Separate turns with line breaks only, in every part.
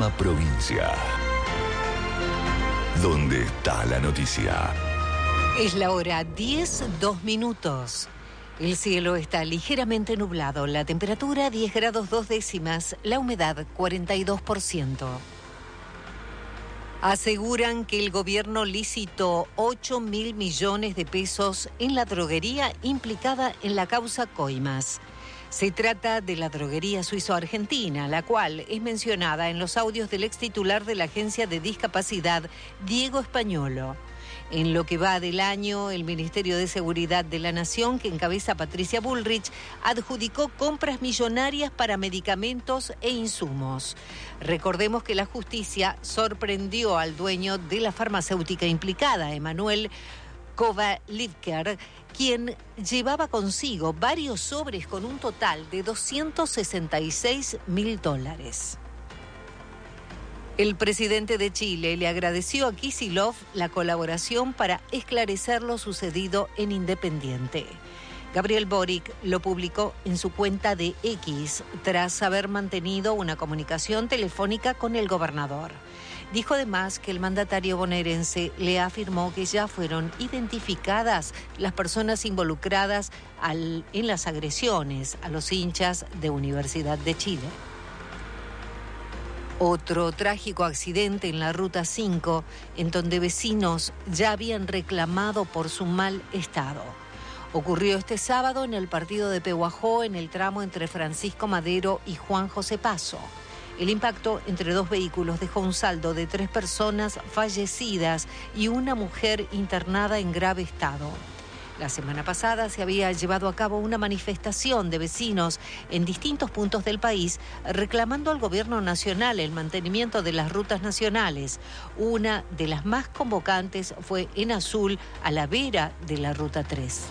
Provincia. ¿Dónde está la noticia?
Es la hora 10:02. El cielo está ligeramente nublado, la temperatura 10 grados 2 décimas, la humedad 42%. Aseguran que el gobierno licitó 8.000 millones de pesos en la droguería implicada en la causa Coimas. Se trata de la droguería suizo-argentina, la cual es mencionada en los audios del ex titular de la Agencia de Discapacidad, Diego Españolo. En lo que va del año, el Ministerio de Seguridad de la Nación, que encabeza Patricia Bullrich, adjudicó compras millonarias para medicamentos e insumos. Recordemos que la justicia sorprendió al dueño de la farmacéutica implicada, Emanuel Kovalevker, quien llevaba consigo varios sobres con un total de $266.000. El presidente de Chile le agradeció a Kicillof la colaboración para esclarecer lo sucedido en Independiente. Gabriel Boric lo publicó en su cuenta de X tras haber mantenido una comunicación telefónica con el gobernador. Dijo además que el mandatario bonaerense le afirmó que ya fueron identificadas las personas involucradas en las agresiones a los hinchas de Universidad de Chile. Otro trágico accidente en la Ruta 5, en donde vecinos ya habían reclamado por su mal estado. Ocurrió este sábado en el partido de Pehuajó, en el tramo entre Francisco Madero y Juan José Paso. El impacto entre dos vehículos dejó un saldo de 3 personas fallecidas y una mujer internada en grave estado. La semana pasada se había llevado a cabo una manifestación de vecinos en distintos puntos del país reclamando al gobierno nacional el mantenimiento de las rutas nacionales. Una de las más convocantes fue en Azul, a la vera de la Ruta 3.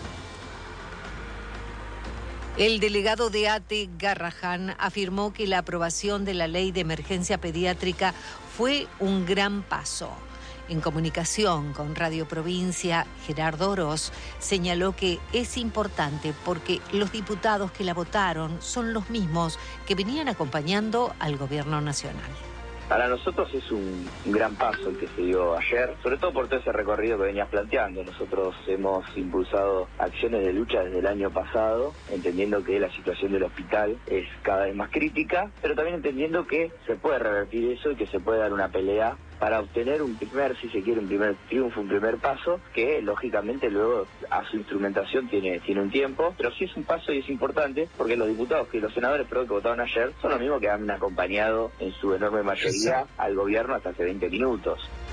El delegado de ATE, Garrahan, afirmó que la aprobación de la ley de emergencia pediátrica fue un gran paso. En comunicación con Radio Provincia, Gerardo Oroz señaló que es importante porque los diputados que la votaron son los mismos que venían acompañando al gobierno nacional.
Para nosotros es un gran paso el que se dio ayer, sobre todo por todo ese recorrido que venías planteando. Nosotros hemos impulsado acciones de lucha desde el año pasado, entendiendo que la situación del hospital es cada vez más crítica, pero también entendiendo que se puede revertir eso y que se puede dar una pelea para obtener un primer triunfo, un primer paso, que lógicamente luego a su instrumentación tiene un tiempo, pero sí es un paso y es importante porque los senadores que votaron ayer son los mismos que han acompañado en su enorme mayoría al gobierno hasta hace 20 minutos.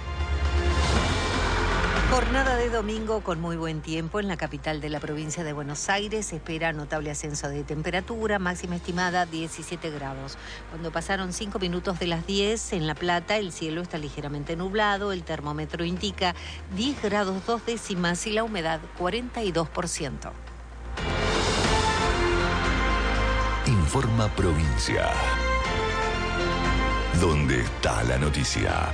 Jornada de domingo con muy buen tiempo en la capital de la provincia de Buenos Aires. Se espera notable ascenso de temperatura, máxima estimada 17 grados. Cuando pasaron 5 minutos de las 10, en La Plata el cielo está ligeramente nublado, el termómetro indica 10 grados 2 décimas y la humedad 42%.
Informa Provincia. ¿Dónde está la noticia?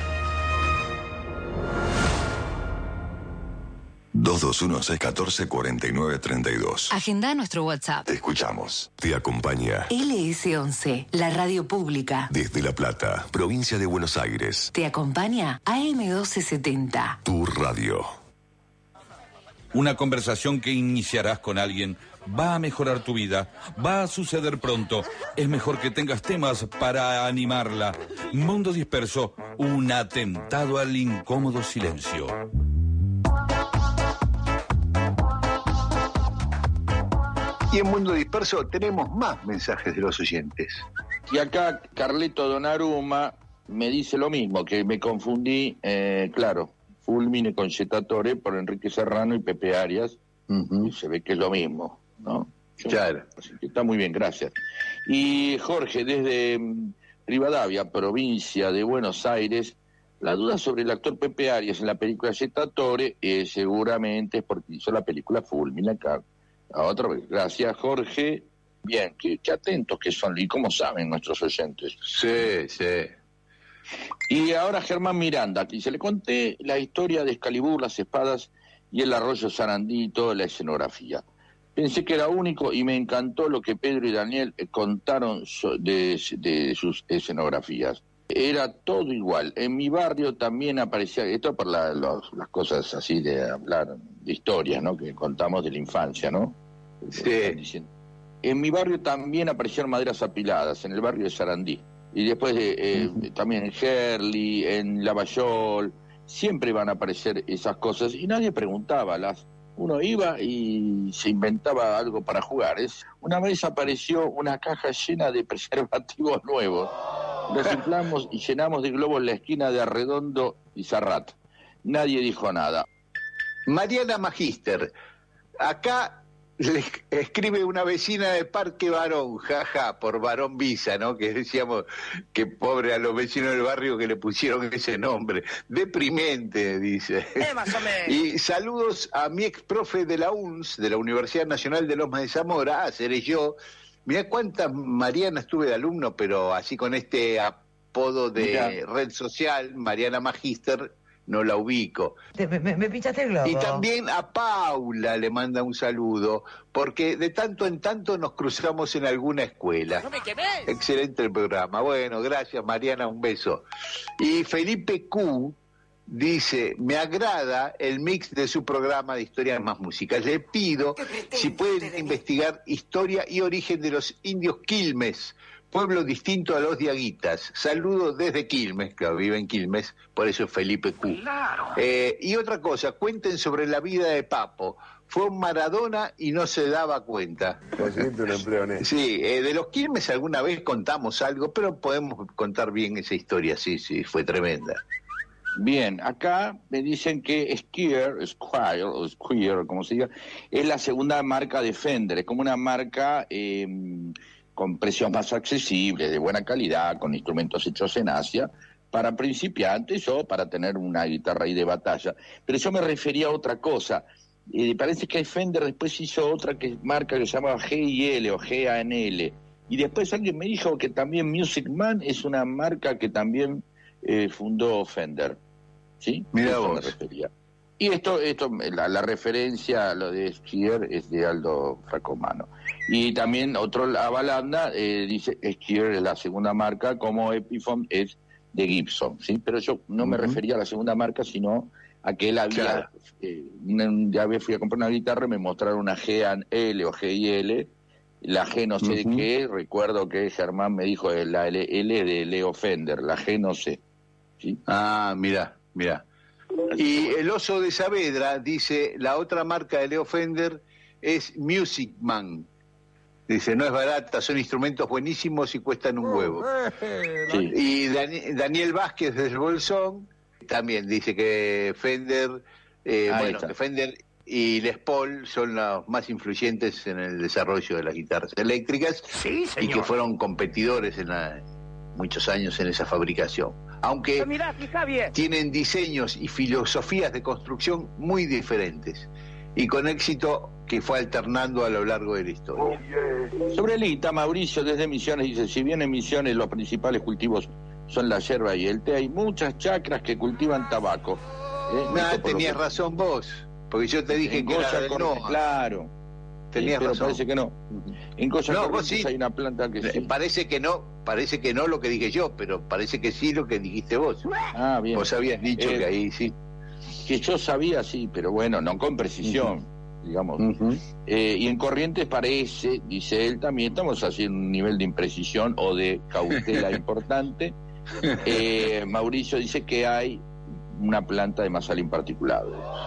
221-614-4932.
Agenda nuestro WhatsApp.
Te escuchamos. Te acompaña
LS11, la radio pública.
desde La Plata, provincia de Buenos Aires.
Te acompaña AM1270.
Tu radio.
Una conversación que iniciarás con alguien va a mejorar tu vida, va a suceder pronto. Es mejor que tengas temas para animarla. Mundo Disperso, un atentado al incómodo silencio.
Y en Mundo Disperso tenemos más mensajes de los oyentes.
Y acá Carleto Donnarumma me dice lo mismo, que me confundí, Fulmine con Getatore por Enrique Serrano y Pepe Arias. Y se ve que es lo mismo, ¿no?
Claro.
Así que está muy bien, gracias. Y Jorge, desde Rivadavia, provincia de Buenos Aires, la duda sobre el actor Pepe Arias en la película Getatore seguramente es porque hizo la película Fulmine acá. Otra vez, gracias Jorge. Bien, qué atentos que son y cómo saben nuestros oyentes.
Sí.
Y ahora Germán Miranda, que se le conté la historia de Excalibur, las espadas y el arroyo Sarandí y toda la escenografía. Pensé que era único y me encantó lo que Pedro y Daniel contaron de sus escenografías. Era todo igual. En mi barrio también aparecía, esto por las cosas así de hablar de historias, ¿no? Que contamos de la infancia, ¿no?
Sí.
En mi barrio también aparecieron maderas apiladas, en el barrio de Sarandí. Y después también en Herli, en Lavallol, siempre van a aparecer esas cosas y nadie preguntaba. Uno iba y se inventaba algo para jugar. Una vez apareció una caja llena de preservativos nuevos. Los inflamos y llenamos de globos la esquina de Arredondo y Zarrat. Nadie dijo nada.
Mariana Magister, acá le escribe una vecina de Parque Barón, jaja, por Barón Visa, ¿no? Que decíamos que pobre a los vecinos del barrio que le pusieron ese nombre. Deprimente, dice.
Más o menos.
Y saludos a mi ex profe de la UNS, de la Universidad Nacional de Lomas de Zamora, seré yo. Mirá cuántas Marianas tuve de alumno, pero así con este apodo de red social, Mariana Magister, no la ubico.
Me pinchaste el globo.
Y también a Paula le manda un saludo, porque de tanto en tanto nos cruzamos en alguna escuela.
¡No me quemes!
Excelente el programa. Bueno, gracias Mariana, un beso. Y Felipe Q dice, me agrada el mix de su programa de historias más músicas. Le pido si pueden investigar historia y origen de los indios Quilmes, pueblo distinto a los diaguitas. Saludos desde Quilmes, que vive en Quilmes, por eso es Felipe Q.
Claro.
Y otra cosa, cuenten sobre la vida de Papo. Fue un Maradona y no se daba cuenta. Sí, de los Quilmes alguna vez contamos algo, pero podemos contar bien esa historia, sí, fue tremenda.
Bien, acá me dicen que Squire, como se diga, es la segunda marca de Fender, es como una marca con precios más accesibles, de buena calidad, con instrumentos hechos en Asia, para principiantes o para tener una guitarra ahí de batalla. Pero yo me refería a otra cosa. Parece que Fender después hizo otra marca que se llamaba G&L o G&L. Y después alguien me dijo que también Music Man es una marca que también fundó Fender. ¿Sí?
Mira vos.
Me refería. Y esto la referencia a lo de Squier es de Aldo Fracomano. Y también otro, Avalanda, dice Squier es la segunda marca, como Epiphone es de Gibson, ¿sí? Pero yo no me refería a la segunda marca, sino a que él había, ya fui a comprar una guitarra y me mostraron una G&L o G&L, la G no sé de qué, recuerdo que Germán me dijo la L de Leo Fender, la G no sé. ¿Sí?
Ah, mira. Y el oso de Saavedra dice, la otra marca de Leo Fender es Music Man. Dice, no es barata, son instrumentos buenísimos y cuestan un huevo.
Sí.
Y Daniel Vázquez del Bolsón también dice que Fender, que Fender y Les Paul son los más influyentes en el desarrollo de las guitarras eléctricas,
Sí, señor.
y que fueron competidores muchos años en esa fabricación. Aunque
Mirá, fija bien.
tienen diseños y filosofías de construcción muy diferentes y con éxito que fue alternando a lo largo de la historia.
Sobre el ITA, Mauricio desde Misiones dice, si bien en Misiones los principales cultivos son la yerba y el té, hay muchas chacras que cultivan tabaco.
Tenías razón vos, porque yo te dije que era del NOA.
Claro.
Tenías
pero
razón.
parece que no. En Coya
No,
Corrientes
vos sí.
hay una planta que sí.
Parece que no lo que dije yo, pero parece que sí lo que dijiste vos.
Ah, bien.
Vos habías dicho que ahí sí.
Que yo sabía, sí, pero bueno, no con precisión, digamos. Y en Corrientes parece, dice él también, estamos haciendo un nivel de imprecisión o de cautela importante. Mauricio dice que hay una planta de Masalín particular.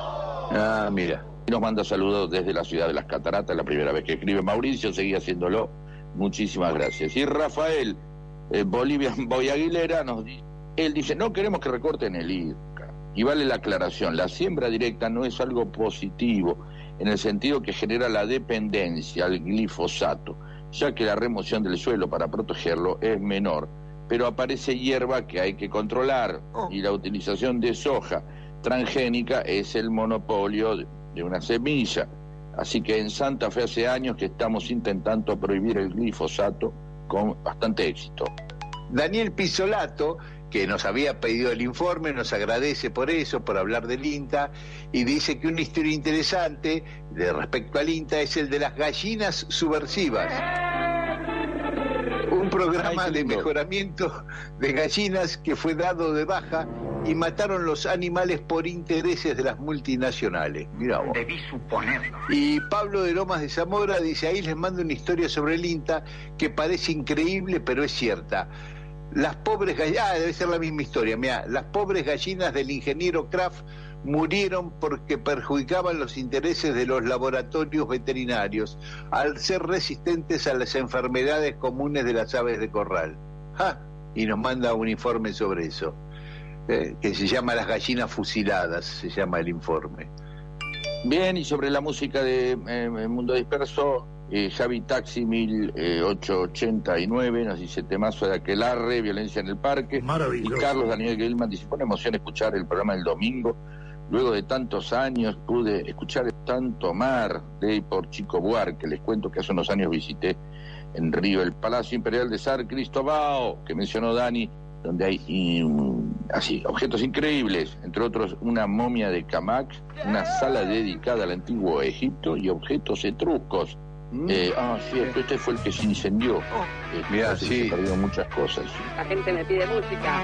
Ah, mira.
Y nos manda saludos desde la ciudad de las Cataratas, la primera vez que escribe Mauricio, seguía haciéndolo. Muchísimas gracias. Y Rafael Bolivia Boy Aguilera él dice, no queremos que recorten el IRCA. Y vale la aclaración, la siembra directa no es algo positivo, en el sentido que genera la dependencia al glifosato, ya que la remoción del suelo para protegerlo es menor, pero aparece hierba que hay que controlar, y la utilización de soja transgénica es el monopolio de una semilla. Así que en Santa Fe hace años que estamos intentando prohibir el glifosato con bastante éxito.
Daniel Pisolato, que nos había pedido el informe, nos agradece por eso, por hablar del INTA, y dice que una historia interesante respecto al INTA es el de las gallinas subversivas. Un programa
Ay, qué
de
lindo.
mejoramiento de gallinas que fue dado de baja y mataron los animales por intereses de las multinacionales. Mirá vos.
Debí suponerlo.
Y Pablo de Lomas de Zamora dice, ahí les mando una historia sobre el INTA que parece increíble, pero es cierta. Las pobres gallinas, debe ser la misma historia, mirá, las pobres gallinas del ingeniero Kraft murieron porque perjudicaban los intereses de los laboratorios veterinarios al ser resistentes a las enfermedades comunes de las aves de corral. ¡Ja! Y nos manda un informe sobre eso, que se llama Las gallinas fusiladas, se llama el informe.
Bien, y sobre la música de Mundo Disperso, Javi Taxi 1889 nos dice temazo de Aquelarre, Violencia en el Parque.
Maravilloso.
Y Carlos Daniel Gelman dice, fue una emoción escuchar el programa del domingo. Luego de tantos años pude escuchar Tanto Mar de por Chico Buarque. Les cuento que hace unos años visité en Río el Palacio Imperial de San Cristóbal, que mencionó Dani, donde hay así objetos increíbles, entre otros una momia de Camac, una sala dedicada al antiguo Egipto y objetos etruscos. Cierto, este fue el que se incendió.
Mirá,
Parece que
sí.
se perdieron muchas cosas.
La gente me pide música.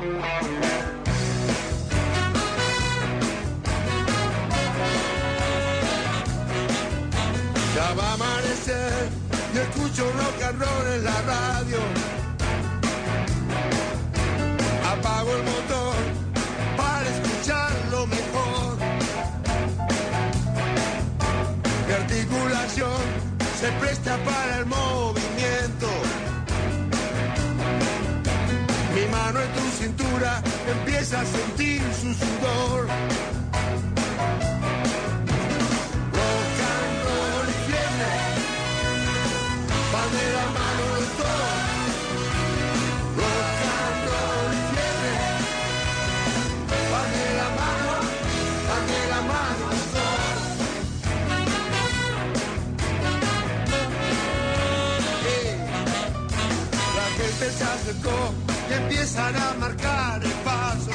Ya va a amanecer y escucho rock and roll en la radio. Apago el motor para escucharlo mejor. Mi articulación se presta para el movimiento. Mi mano en tu cintura empieza a sentir su sudor. Rock and roll y fiebre van de la mano los dos. Rock and roll y fiebre van de la mano los dos. La gente se acercó y empiezan a marcar el paso.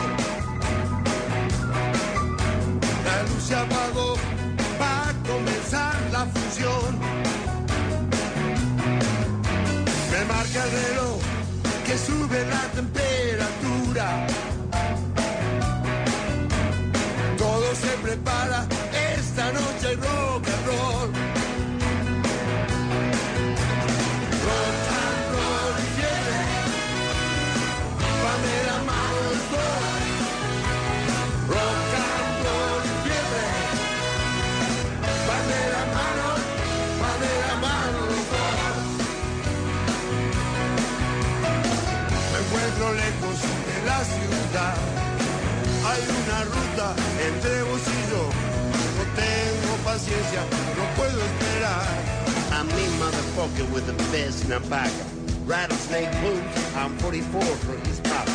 La luz se apagó, va a comenzar la función. Me marca el reloj que sube la temperatura. Todo se prepara, esta noche hay rock and roll. Rock and roll y fiebre van de la mano los dos. Rock and roll y fiebre van de la mano los dos. Me encuentro lejos de la ciudad. Hay una ruta entre vos y yo. No tengo paciencia, no puedo esperar.
I'm me, motherfucker, with the fist in a back. Rattlesnake blues, I'm 44 for East Pop.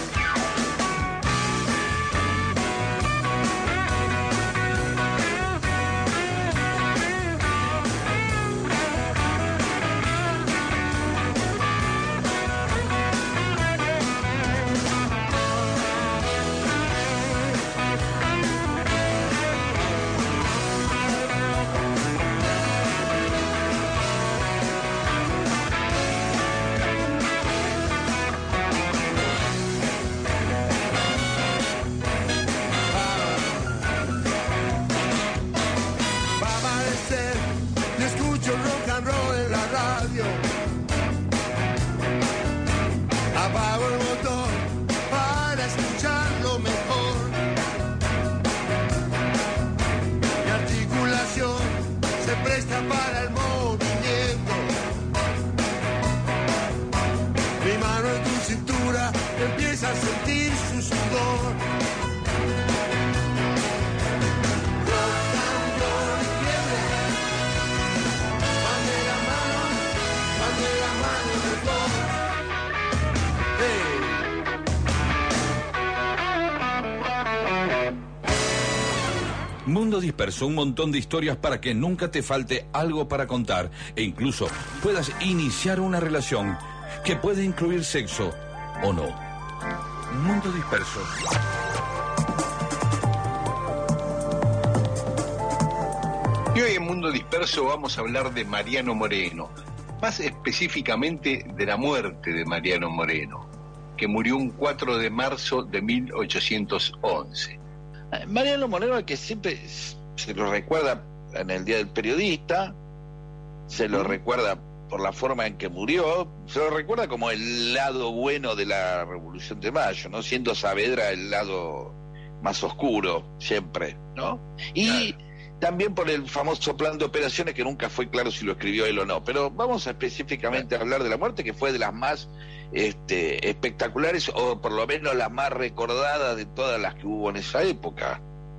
Va a amanecer y escucho rock and roll en la radio. Apago el motor para escucharlo mejor. Mi articulación se presta para el movimiento. Mi mano en tu cintura empieza a sentir su sudor. Rock and roll y fiebre van de la mano los dos. Hey.
Mundo Disperso, un montón de historias para que nunca te falte algo para contar e incluso puedas iniciar una relación que puede incluir sexo o no. Mundo Disperso.
Y hoy en Mundo Disperso vamos a hablar de Mariano Moreno. más específicamente de la muerte de Mariano Moreno, que murió un 4 de marzo de 1811.
Mariano Moreno, al que siempre se lo recuerda en el Día del Periodista, se lo recuerda por la forma en que murió, se lo recuerda como el lado bueno de la Revolución de Mayo, ¿no? Siendo Saavedra el lado más oscuro, siempre, ¿no? Y también por el famoso plan de operaciones, que nunca fue claro si lo escribió él o no. Pero vamos a específicamente a hablar de la muerte, que fue de las más espectaculares, o por lo menos la más recordada de todas las que hubo en esa época.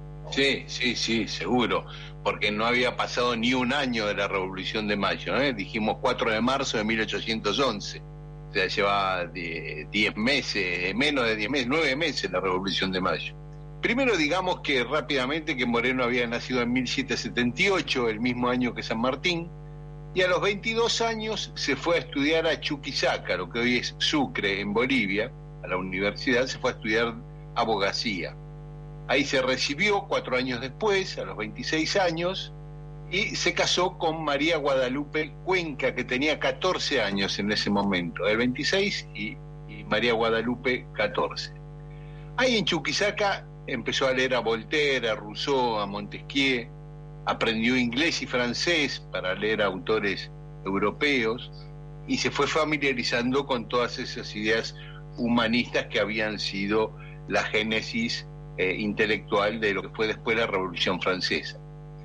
Sí, seguro, porque no había pasado ni un año de la Revolución de Mayo, ¿eh? Dijimos 4 de marzo de 1811, o sea, llevaba 10 meses, menos de 10 meses, 9 meses la Revolución de Mayo. Primero digamos que rápidamente que Moreno había nacido en 1778, el mismo año que San Martín, y a los 22 años se fue a estudiar a Chuquisaca, lo que hoy es Sucre, en Bolivia, a la universidad, se fue a estudiar abogacía. Ahí se recibió 4 años después, a los 26 años, y se casó con María Guadalupe Cuenca, que tenía 14 años en ese momento, el 26 y María Guadalupe 14. Ahí en Chuquisaca empezó a leer a Voltaire, a Rousseau, a Montesquieu, aprendió inglés y francés para leer a autores europeos y se fue familiarizando con todas esas ideas humanistas que habían sido la génesis intelectual de lo que fue después la Revolución Francesa.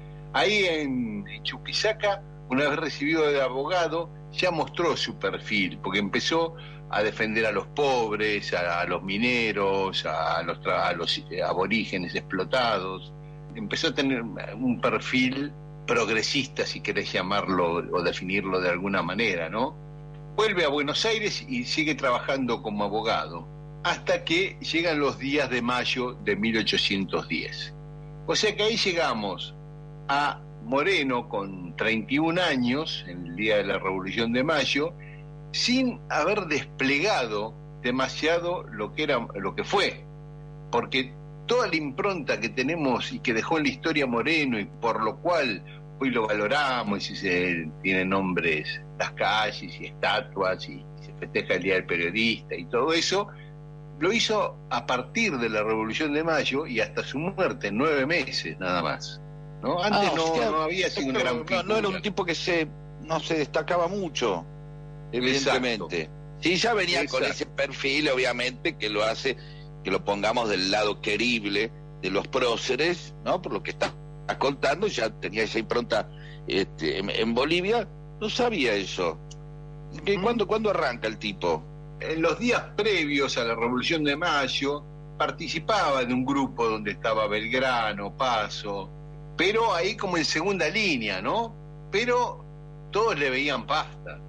Ahí en Chuquisaca, una vez recibido de abogado, ya mostró su perfil, porque empezó a defender a los pobres, a los mineros, a los aborígenes explotados. Empezó a tener un perfil progresista, si querés llamarlo o definirlo de alguna manera, ¿no? Vuelve a Buenos Aires y sigue trabajando como abogado, hasta que llegan los días de mayo de 1810. O sea que ahí llegamos a Moreno con 31 años, en el día de la Revolución de Mayo, sin haber desplegado demasiado lo que fue, porque toda la impronta que tenemos y que dejó en la historia Moreno, y por lo cual hoy lo valoramos y se tienen nombres, las calles y estatuas, y se festeja el Día del Periodista y todo eso, lo hizo a partir de la Revolución de Mayo y hasta su muerte, 9 meses nada más, ¿no? Antes no había sido un gran figura.
No era un tipo que no se destacaba mucho, evidentemente. Exacto. Sí, ya venía con ese perfil, obviamente, que lo hace que lo pongamos del lado querible de los próceres, ¿no? Por lo que estás contando, ya tenía esa impronta en Bolivia. No sabía eso. ¿Cuándo arranca el tipo?
En los días previos a la Revolución de Mayo participaba de un grupo donde estaba Belgrano, Paso, pero ahí como en segunda línea, ¿no? Pero todos le veían pasta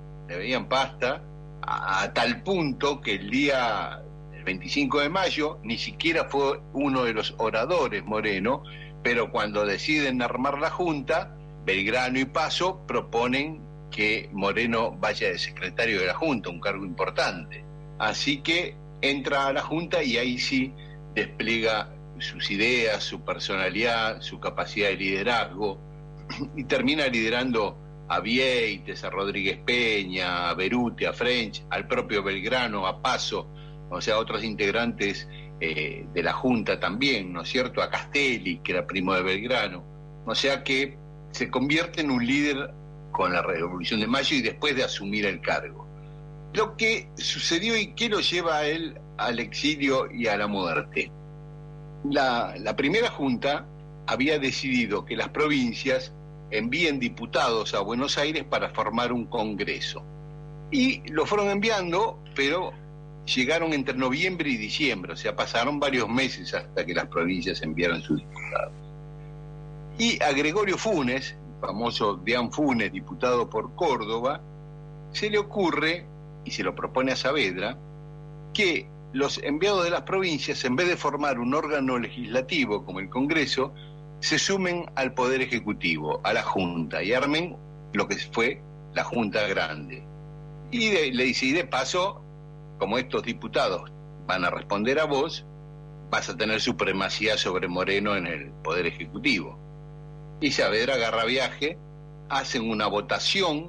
a tal punto que el 25 de mayo ni siquiera fue uno de los oradores Moreno, pero cuando deciden armar la Junta, Belgrano y Paso proponen que Moreno vaya de secretario de la Junta, un cargo importante. Así que entra a la Junta y ahí sí despliega sus ideas, su personalidad, su capacidad de liderazgo, y termina liderando a Vieites, a Rodríguez Peña, a Beruti, a French, al propio Belgrano, a Paso, o sea, otros integrantes de la Junta también, ¿no es cierto?, a Castelli, que era primo de Belgrano. O sea que se convierte en un líder con la Revolución de Mayo y después de asumir el cargo. Lo que sucedió y qué lo lleva a él al exilio y a la muerte. La primera Junta había decidido que las provincias envíen diputados a Buenos Aires para formar un congreso. Y lo fueron enviando, pero llegaron entre noviembre y diciembre, o sea, pasaron varios meses hasta que las provincias enviaran sus diputados. Y a Gregorio Funes, el famoso Deán Funes, diputado por Córdoba, se le ocurre, y se lo propone a Saavedra, que los enviados de las provincias, en vez de formar un órgano legislativo como el Congreso, se sumen al Poder Ejecutivo, a la Junta, y armen lo que fue la Junta Grande. Y le dice, y de paso, como estos diputados van a responder a vos, vas a tener supremacía sobre Moreno en el Poder Ejecutivo. Y Saavedra agarra viaje, hacen una votación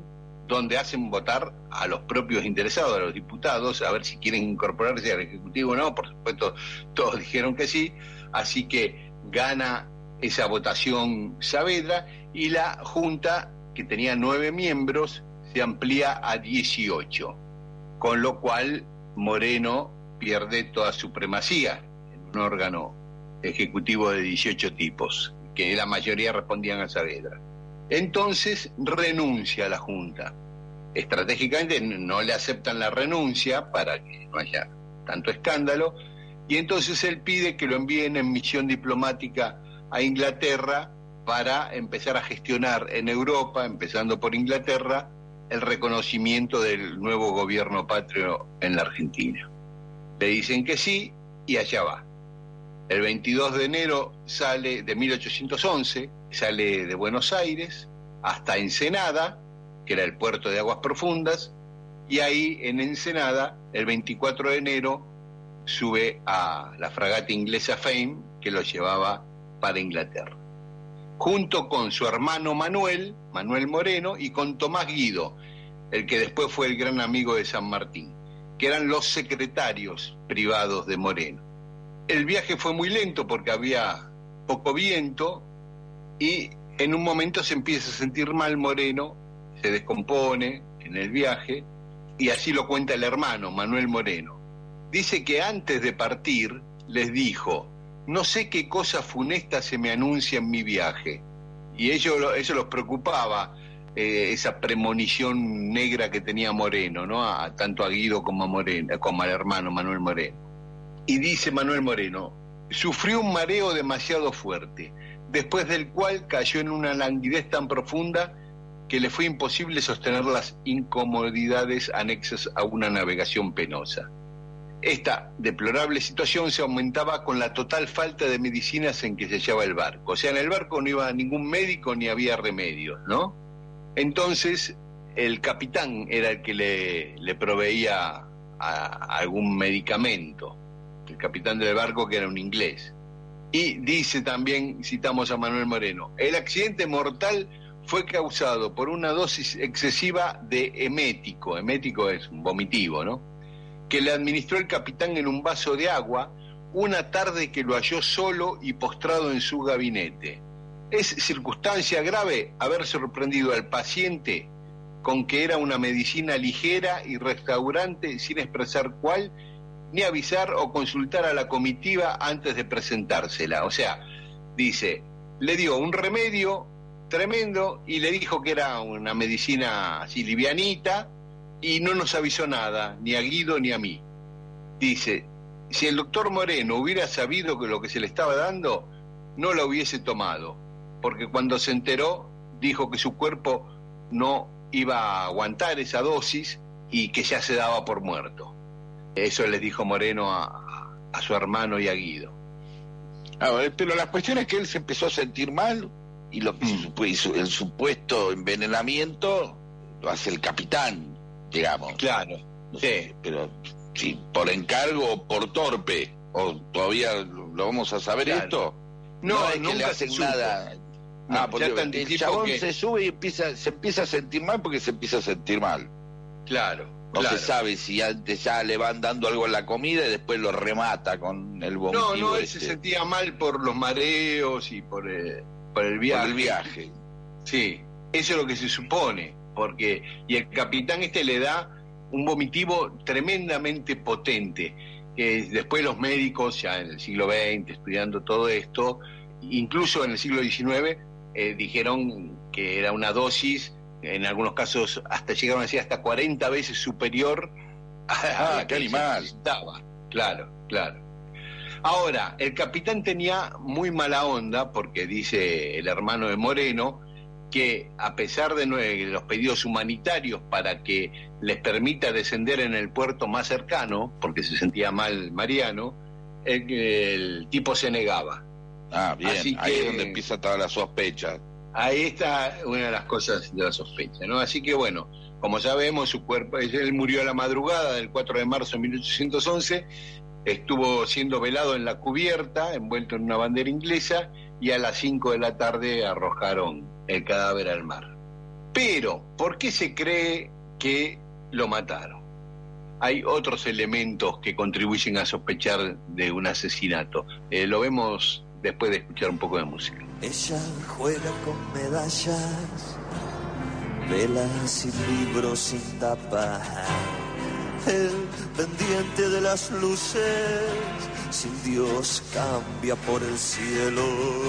donde hacen votar a los propios interesados, a los diputados, a ver si quieren incorporarse al Ejecutivo o no. Por supuesto, todos dijeron que sí, así que gana esa votación Saavedra, y la Junta, que tenía 9 miembros, se amplía a 18, con lo cual Moreno pierde toda supremacía en un órgano ejecutivo de 18 tipos, que la mayoría respondían a Saavedra. Entonces renuncia a la Junta. Estratégicamente no le aceptan la renuncia para que no haya tanto escándalo, y entonces él pide que lo envíen en misión diplomática a Inglaterra para empezar a gestionar en Europa, empezando por Inglaterra, el reconocimiento del nuevo gobierno patrio en la Argentina. Le dicen que sí, y allá va. El 22 de enero de 1811, sale de Buenos Aires hasta Ensenada, que era el puerto de aguas profundas, y ahí en Ensenada, el 24 de enero, sube a la fragata inglesa Fame, que lo llevaba para Inglaterra, junto con su hermano Manuel Moreno, y con Tomás Guido, el que después fue el gran amigo de San Martín, que eran los secretarios privados de Moreno. El viaje fue muy lento porque había poco viento, y en un momento se empieza a sentir mal Moreno, se descompone en el viaje, y así lo cuenta el hermano Manuel Moreno. Dice que antes de partir les dijo: no sé qué cosa funesta se me anuncia en mi viaje. Y eso los preocupaba, esa premonición negra que tenía Moreno, ¿no? Tanto a Guido como a Moreno, como al hermano Manuel Moreno. Y dice Manuel Moreno: sufrió un mareo demasiado fuerte, después del cual cayó en una languidez tan profunda que le fue imposible sostener las incomodidades anexas a una navegación penosa. Esta deplorable situación se aumentaba con la total falta de medicinas en que se hallaba el barco. O sea, en el barco no iba ningún médico ni había remedios, ¿no? Entonces, el capitán era el que le proveía algún medicamento, el capitán del barco, que era un inglés. Y dice también, citamos a Manuel Moreno: el accidente mortal fue causado por una dosis excesiva de emético. Emético es un vomitivo, ¿no? Que le administró el capitán en un vaso de agua una tarde que lo halló solo y postrado en su gabinete. Es circunstancia grave haber sorprendido al paciente con que era una medicina ligera y restaurante, sin expresar cuál, ni avisar o consultar a la comitiva antes de presentársela. O sea, dice, le dio un remedio tremendo y le dijo que era una medicina así livianita, y no nos avisó nada, ni a Guido ni a mí. Dice, si el doctor Moreno hubiera sabido que lo que se le estaba dando, no lo hubiese tomado, porque cuando se enteró, dijo que su cuerpo no iba a aguantar esa dosis y que ya se daba por muerto. Eso les dijo Moreno a su hermano y a Guido.
Pero la cuestión es que él se empezó a sentir mal, y lo que el supuesto envenenamiento lo hace el capitán, digamos.
Claro,
no sé, pero si por encargo o por torpe, o todavía lo vamos a saber, claro. Esto no es que le hacen nada. Porque el chabón se sube y se empieza a sentir mal porque se empieza a sentir mal.
Claro.
No se sabe si antes ya le van dando algo en la comida y después lo remata con el vomitivo.
No, él se sentía mal por los mareos y por el viaje.
Por el viaje.
Sí, eso es lo que se supone. Y el capitán le da un vomitivo tremendamente potente, que después los médicos, ya en el siglo XX, estudiando todo esto, incluso en el siglo XIX, dijeron que era una dosis, en algunos casos llegaron a decir hasta 40 veces superior a la que animal necesitaba. Claro. Ahora, el capitán tenía muy mala onda, porque dice el hermano de Moreno, que a pesar de los pedidos humanitarios para que les permita descender en el puerto más cercano, porque se sentía mal Mariano, el tipo se negaba.
Bien, así ahí es donde empieza toda la sospecha.
Ahí está una de las cosas de la sospecha, ¿no? Así que bueno, como sabemos, su cuerpo, él murió a la madrugada del 4 de marzo de 1811, estuvo siendo velado en la cubierta, envuelto en una bandera inglesa, y a las 5 de la tarde arrojaron el cadáver al mar. Pero, ¿por qué se cree que lo mataron? Hay otros elementos que contribuyen a sospechar de un asesinato. Lo vemos después de escuchar un poco de música.
Ella juega con medallas, velas y libros sin tapa. El pendiente de las luces, sin Dios cambia por el cielo.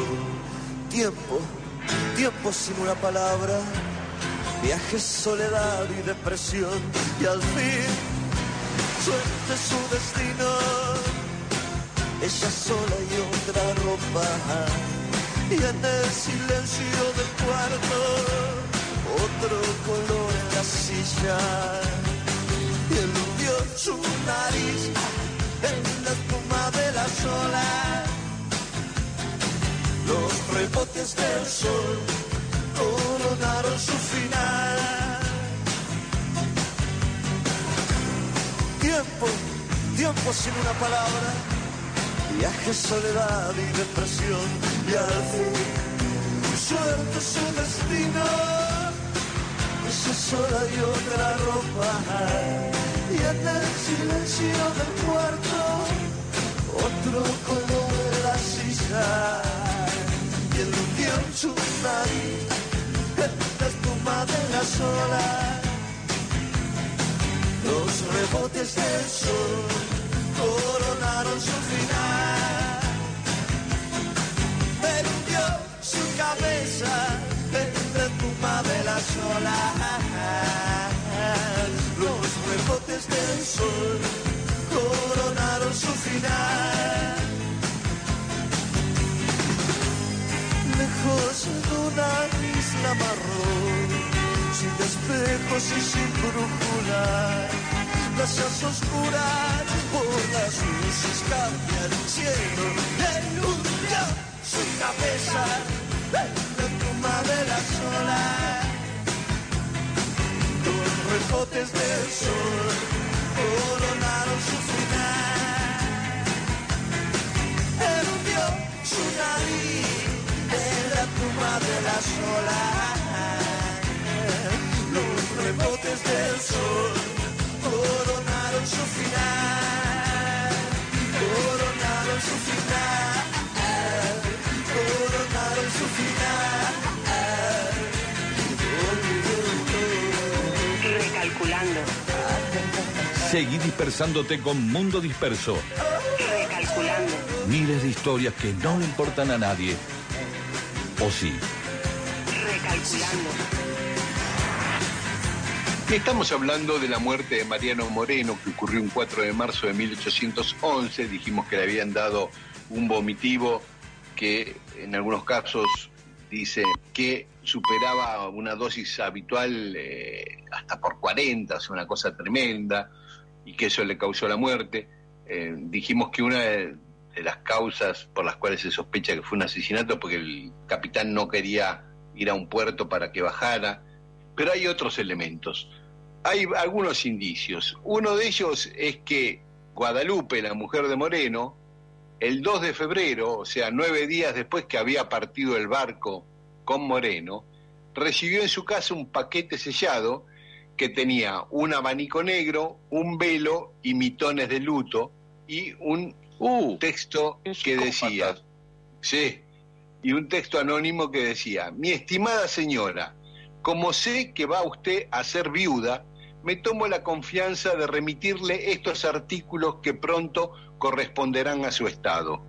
Tiempo sin una palabra, viajes, soledad y depresión. Y al fin, suerte su destino, ella sola y otra ropa. Y en el silencio del cuarto, otro color en la silla. Y eludió su nariz en la espuma de las olas. Los rebotes del sol coronaron su final. Tiempo sin una palabra, viaje, soledad y depresión. Y al fin, suerte su destino, esa sola y otra ropa. Y en el silencio del cuarto, otro color en la silla. Y eludió su nariz en la espuma de las olas. Los rebotes del sol coronaron su final. Perdió su cabeza en la espuma de las olas. Los rebotes del sol coronaron su final. Lejos de una isla marrón, sin espejos y sin brújula, las oscuras por las luces cambian el cielo. Eludió su cabeza en la espuma de las olas. Los rebotes del sol coronaron su final. Eludió su nariz en la espuma de las olas. Los rebotes del sol coronaron su final. Coronaron su final. Coronaron su final.
Recalculando.
Seguí dispersándote con Mundo Disperso.
Recalculando.
Miles de historias que no le importan a nadie. ¿O sí?
Recalculando.
Estamos hablando de la muerte de Mariano Moreno, que ocurrió un 4 de marzo de 1811. Dijimos que le habían dado un vomitivo que en algunos casos dice que superaba una dosis habitual hasta por 40, o sea, una cosa tremenda, y que eso le causó la muerte. Dijimos que una de las causas por las cuales se sospecha que fue un asesinato porque el capitán no quería ir a un puerto para que bajara, pero hay otros elementos. Hay algunos indicios. Uno de ellos es que Guadalupe, la mujer de Moreno, el 2 de febrero, o sea, 9 días después que había partido el barco con Moreno, recibió en su casa un paquete sellado que tenía un abanico negro, un velo y mitones de luto y un texto que decía, sí, y un texto anónimo que decía: mi estimada señora, como sé que va usted a ser viuda, me tomo la confianza de remitirle estos artículos que pronto corresponderán a su estado.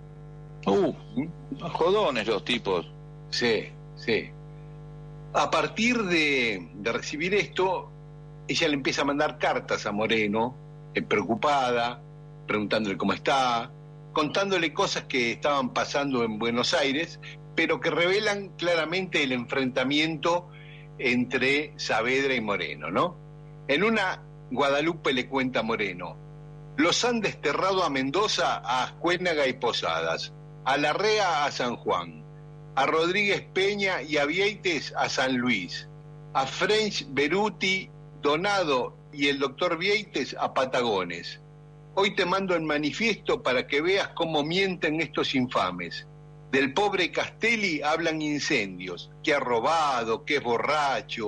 Jodones los tipos.
Sí, sí. A partir de recibir esto, ella le empieza a mandar cartas a Moreno, preocupada, preguntándole cómo está, contándole cosas que estaban pasando en Buenos Aires, pero que revelan claramente el enfrentamiento entre Saavedra y Moreno, ¿no? En una, Guadalupe le cuenta a Moreno: los han desterrado a Mendoza, a Ascuénaga y Posadas, a Larrea a San Juan, a Rodríguez Peña y a Vieites a San Luis, a French, Beruti, Donado y el doctor Vieites a Patagones. Hoy te mando el manifiesto para que veas cómo mienten estos infames. Del pobre Castelli hablan incendios, que ha robado, que es borracho,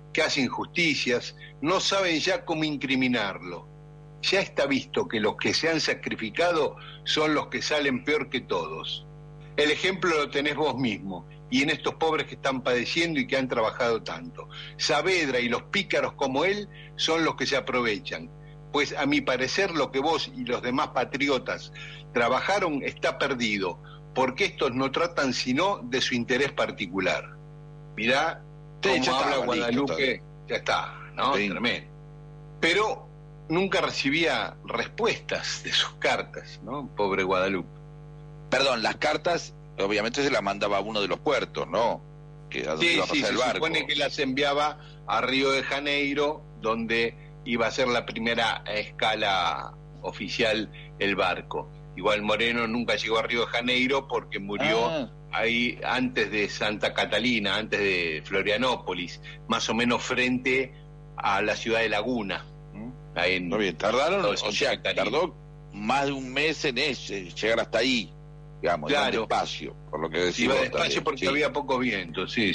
que hace injusticias, no saben ya cómo incriminarlo. Ya está visto que los que se han sacrificado son los que salen peor que todos. El ejemplo lo tenés vos mismo, y en estos pobres que están padeciendo y que han trabajado tanto. Saavedra y los pícaros como él son los que se aprovechan, pues a mi parecer lo que vos y los demás patriotas trabajaron está perdido, porque estos no tratan sino de su interés particular. Mirá cómo habla Guadalupe, ya está, ¿no? Sí. Tremendo. Pero nunca recibía respuestas de sus cartas, ¿no? Pobre Guadalupe.
Perdón, las cartas obviamente se las mandaba a uno de los puertos, ¿no? Que a donde iba a pasar el barco. Se supone que las enviaba a Río de Janeiro, donde iba a ser la primera escala oficial el barco. Igual Moreno nunca llegó a Río de Janeiro porque murió ahí antes de Santa Catalina, antes de Florianópolis, más o menos frente a la ciudad de Laguna. Ahí en, bien, tardaron, o sea, tardó más de un mes en llegar hasta ahí, digamos, claro. Iba despacio, por lo que decimos. Iba despacio porque había poco viento, sí.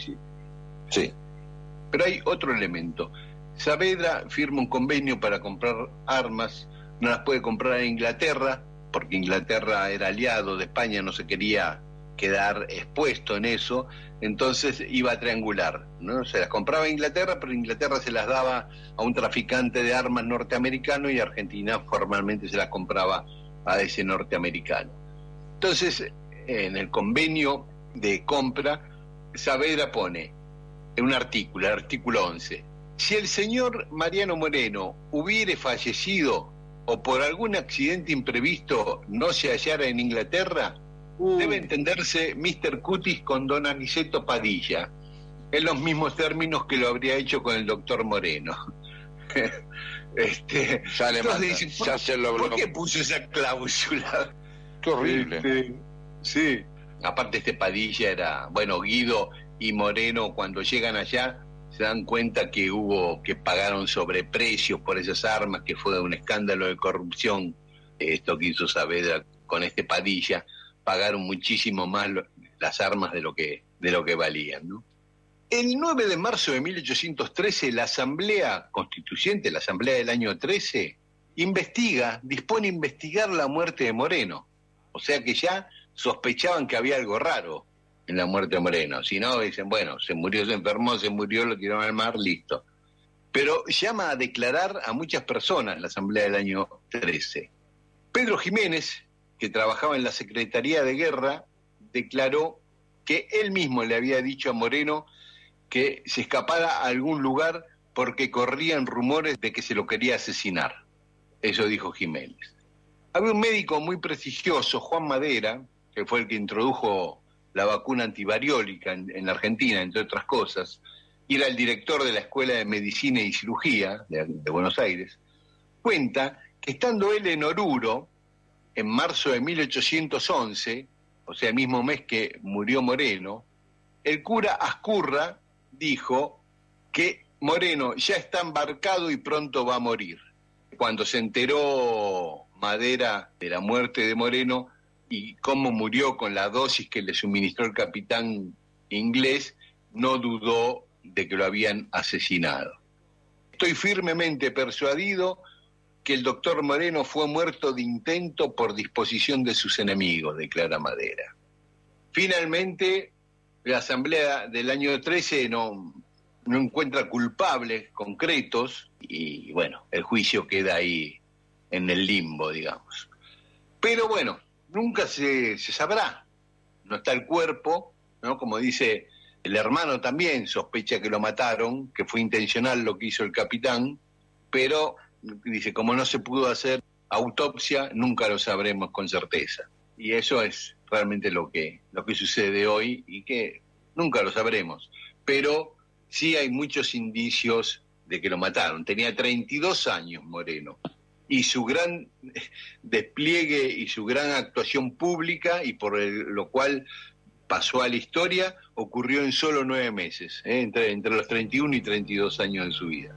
Pero hay otro elemento. Saavedra firma un convenio para comprar armas, no las puede comprar en Inglaterra, porque Inglaterra era aliado de España, no se quería quedar expuesto en eso, entonces iba a triangular, ¿no? Se las compraba en Inglaterra, pero Inglaterra se las daba a un traficante de armas norteamericano y Argentina formalmente se las compraba a ese norteamericano. Entonces, en el convenio de compra, Saavedra pone en un artículo, el artículo 11, si el señor Mariano Moreno hubiere fallecido o por algún accidente imprevisto no se hallara en Inglaterra, debe entenderse Mr. Cutis con don Aniceto Padilla, en los mismos términos que lo habría hecho con el doctor Moreno. Ya le manda, dicen, ¿por qué puso esa cláusula? Qué horrible. Sí. Aparte Padilla era, bueno, Guido y Moreno cuando llegan allá se dan cuenta que pagaron sobreprecios por esas armas, que fue un escándalo de corrupción, esto que hizo Saavedra con Padilla, pagaron muchísimo más las armas de lo que valían, ¿no? El 9 de marzo de 1813, la Asamblea Constituyente, la Asamblea del año 13, dispone a investigar la muerte de Moreno. O sea que ya sospechaban que había algo raro en la muerte de Moreno. Si no, dicen, bueno, se murió, se enfermó, se murió, lo tiraron al mar, listo. Pero llama a declarar a muchas personas la Asamblea del año 13. Pedro Jiménez, que trabajaba en la Secretaría de Guerra, declaró que él mismo le había dicho a Moreno que se escapara a algún lugar porque corrían rumores de que se lo quería asesinar. Eso dijo Jiménez. Había un médico muy prestigioso, Juan Madera, que fue el que introdujo la vacuna antivariólica en la Argentina, entre otras cosas, y era el director de la Escuela de Medicina y Cirugía de Buenos Aires, cuenta que estando él en Oruro, en marzo de 1811, o sea, el mismo mes que murió Moreno, el cura Ascurra dijo que Moreno ya está embarcado y pronto va a morir. Cuando se enteró Madera de la muerte de Moreno y cómo murió con la dosis que le suministró el capitán inglés, no dudó de que lo habían asesinado. Estoy firmemente persuadido que el doctor Moreno fue muerto de intento por disposición de sus enemigos, declara Madera. Finalmente, la Asamblea del año 13 no encuentra culpables concretos y, bueno, el juicio queda ahí en el limbo, digamos. Pero, bueno, nunca se sabrá. No está el cuerpo, ¿no? Como dice el hermano también, sospecha que lo mataron, que fue intencional lo que hizo el capitán, pero dice, como no se pudo hacer autopsia, nunca lo sabremos con certeza. Y eso es realmente lo que sucede hoy y que nunca lo sabremos. Pero sí hay muchos indicios de que lo mataron. Tenía 32 años Moreno. Y su gran despliegue y su gran actuación pública, y por lo cual pasó a la historia, ocurrió en solo 9 meses, entre los 31 y 32 años de su vida.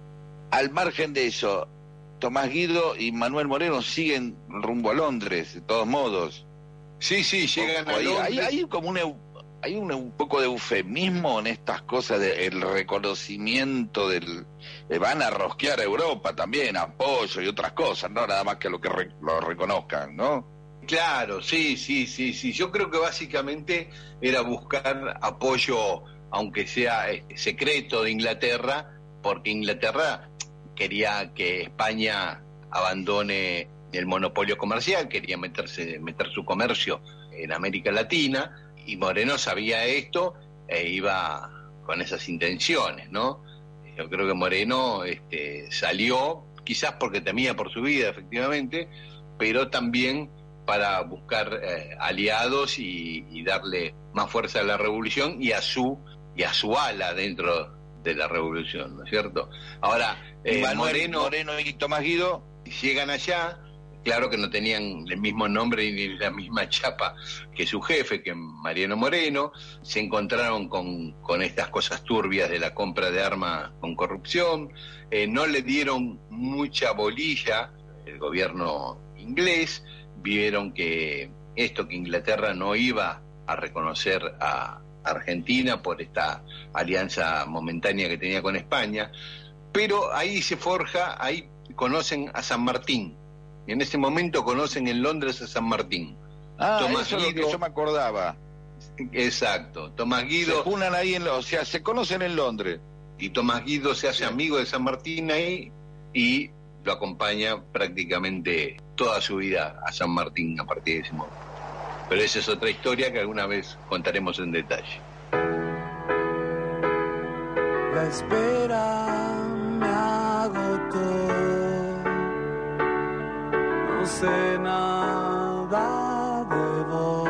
Al margen de eso, Tomás Guido y Manuel Moreno siguen rumbo a Londres, de todos modos.
Sí, llegan a Londres.
Hay como hay un poco de eufemismo en estas cosas, el reconocimiento van a rosquear a Europa también, apoyo y otras cosas, no nada más que lo reconozcan, ¿no?
Claro, sí. Yo creo que básicamente era buscar apoyo, aunque sea secreto, de Inglaterra, porque Inglaterra quería que España abandone el monopolio comercial, quería meter su comercio en América Latina, y Moreno sabía esto e iba con esas intenciones, ¿no? Yo creo que Moreno salió, quizás porque temía por su vida, efectivamente, pero también para buscar aliados y darle más fuerza a la revolución y a su ala dentro de la revolución, ¿no es cierto? Ahora, Moreno y Tomás Guido llegan allá. Claro que no tenían el mismo nombre ni la misma chapa que su jefe, que Mariano Moreno. Se encontraron con estas cosas turbias de la compra de armas con corrupción. No le dieron mucha bolilla el gobierno inglés. Vieron que Inglaterra no iba a reconocer a Argentina por esta alianza momentánea que tenía con España. Pero ahí se forja, ahí conocen a San Martín. Y en ese momento conocen en Londres a San Martín.
Tomás Guido, es lo que yo me acordaba.
Exacto, Tomás Guido.
Se unan ahí, se conocen en Londres.
Y Tomás Guido se hace amigo de San Martín ahí y lo acompaña prácticamente toda su vida a San Martín a partir de ese momento. Pero esa es otra historia que alguna vez contaremos en detalle.
La espera me agotó. No sé nada de vos,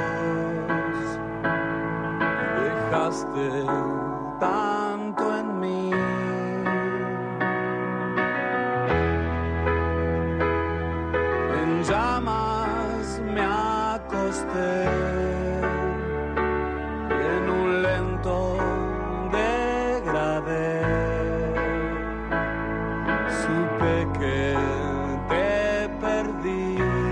dejaste tanto en mí. En llamas me acosté, en un lento degradé, supe que te perdí.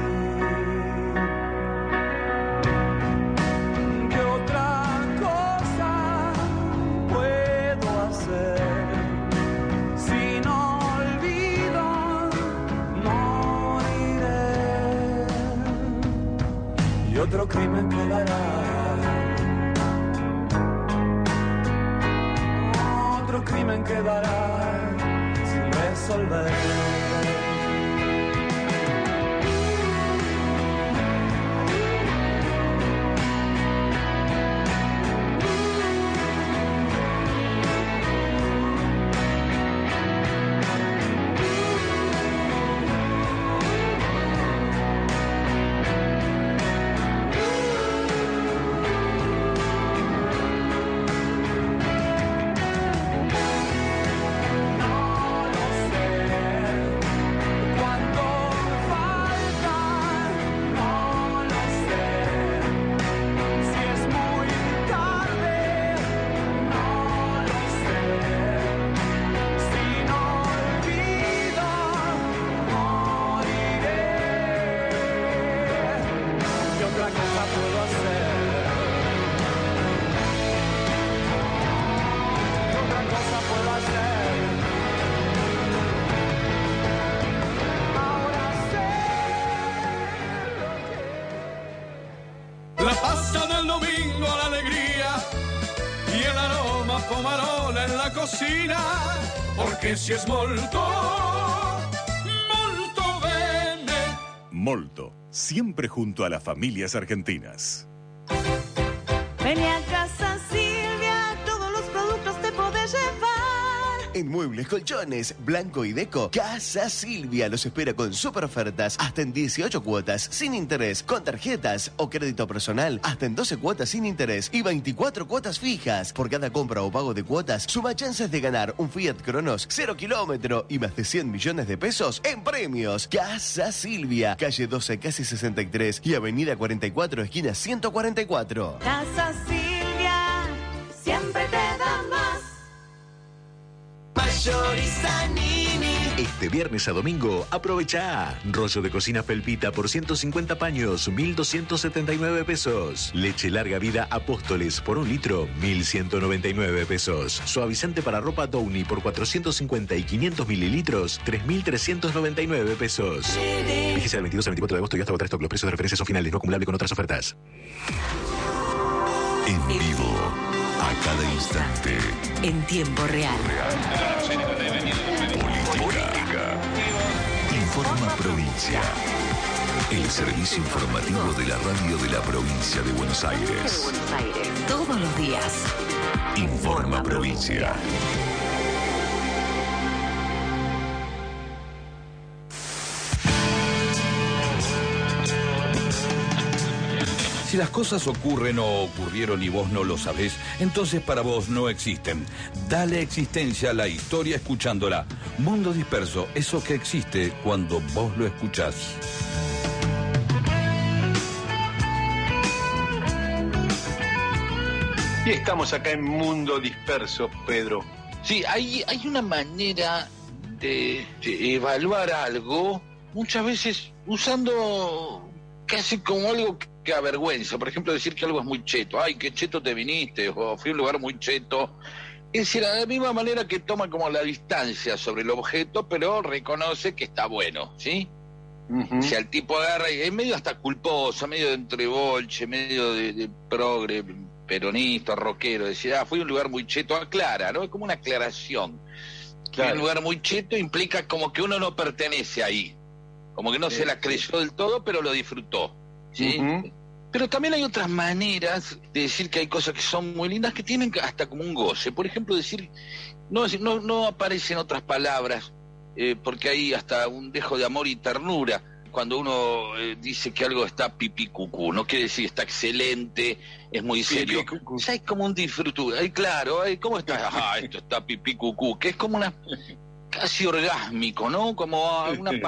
¿Qué otra cosa puedo hacer si no olvido? Moriré y otro crimen quedará, otro crimen quedará sin resolver.
La pasta del domingo, la alegría y el aroma pomarola en la cocina, porque si es molto, molto bene.
Molto, siempre junto a las familias argentinas.
Vení a Casa Silvia, todos los productos te podés llevar.
En Muebles, Colchones, Blanco y Deco, Casa Silvia los espera con super ofertas hasta en 18 cuotas sin interés, con tarjetas o crédito personal hasta en 12 cuotas sin interés y 24 cuotas fijas. Por cada compra o pago de cuotas, suma chances de ganar un Fiat Cronos 0 kilómetro y más de 100 millones de pesos en premios. Casa Silvia, calle 12, casi 63 y avenida 44, esquina 144.
Casa Silvia, siempre te da más.
Mayoriza Nini,
Este viernes a domingo, aprovecha. Rollo de cocina Felpita por 150 paños, 1.279 pesos. Leche larga vida Apóstoles por 1 litro, 1.199 pesos. Suavizante para ropa Downy por 450 y 500 mililitros, 3.399 pesos. Fíjese del 22 al 24 de agosto y hasta agotar stock. Los precios de referencia son finales, no acumulable con otras ofertas.
En vivo, a cada instante.
En tiempo real.
Política. Informa Provincia. El servicio informativo de la radio de la provincia de Buenos Aires.
Todos los días.
Informa Provincia.
Si las cosas ocurren o ocurrieron y vos no lo sabés, entonces para vos no existen. Dale existencia a la historia escuchándola. Mundo Disperso, eso que existe cuando vos lo escuchás.
Y estamos acá en Mundo Disperso, Pedro.
Sí, hay una manera de evaluar algo, muchas veces usando casi como algo que avergüenza. Por ejemplo, decir que algo es muy cheto. Ay, qué cheto te viniste, o fui a un lugar muy cheto. Es decir, de la misma manera que toma como la distancia sobre el objeto, pero reconoce que está bueno, ¿sí? Uh-huh. Si el tipo agarra y es medio hasta culposo, medio de entrebolche, medio de progre, peronista, rockero, decir, fui a un lugar muy cheto, aclara, ¿no? Es como una aclaración. Claro. Un lugar muy cheto implica como que uno no pertenece ahí, como que no se la creyó del todo, pero lo disfrutó, ¿sí? Uh-huh. Pero también hay otras maneras de decir que hay cosas que son muy lindas, que tienen hasta como un goce. Por ejemplo, decir, no aparecen otras palabras, porque hay hasta un dejo de amor y ternura. Cuando uno dice que algo está pipí cucú, no quiere decir está excelente, es muy serio. Ya hay como un disfruto. Claro, ¿cómo está? Esto está pipí cucú, que es como una casi orgásmico, ¿no? Como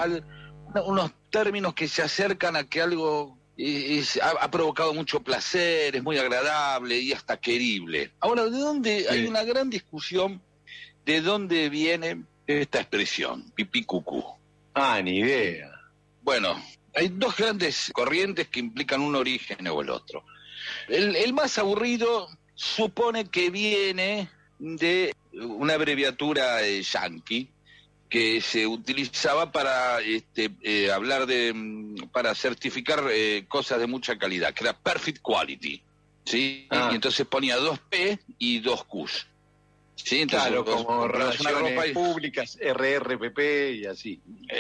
unos términos que se acercan a que algo ha provocado mucho placer, es muy agradable y hasta querible. Ahora, ¿de dónde? Hay una gran discusión de dónde viene esta expresión, pipí cucú.
Ni idea.
Bueno, hay dos grandes corrientes que implican un origen o el otro. El más aburrido supone que viene de una abreviatura yankee que se utilizaba para hablar para certificar cosas de mucha calidad, que era perfect quality, ¿sí? Y entonces ponía 2P y 2 Qs. Sí, entonces,
claro, como relaciones públicas, RRPP y así.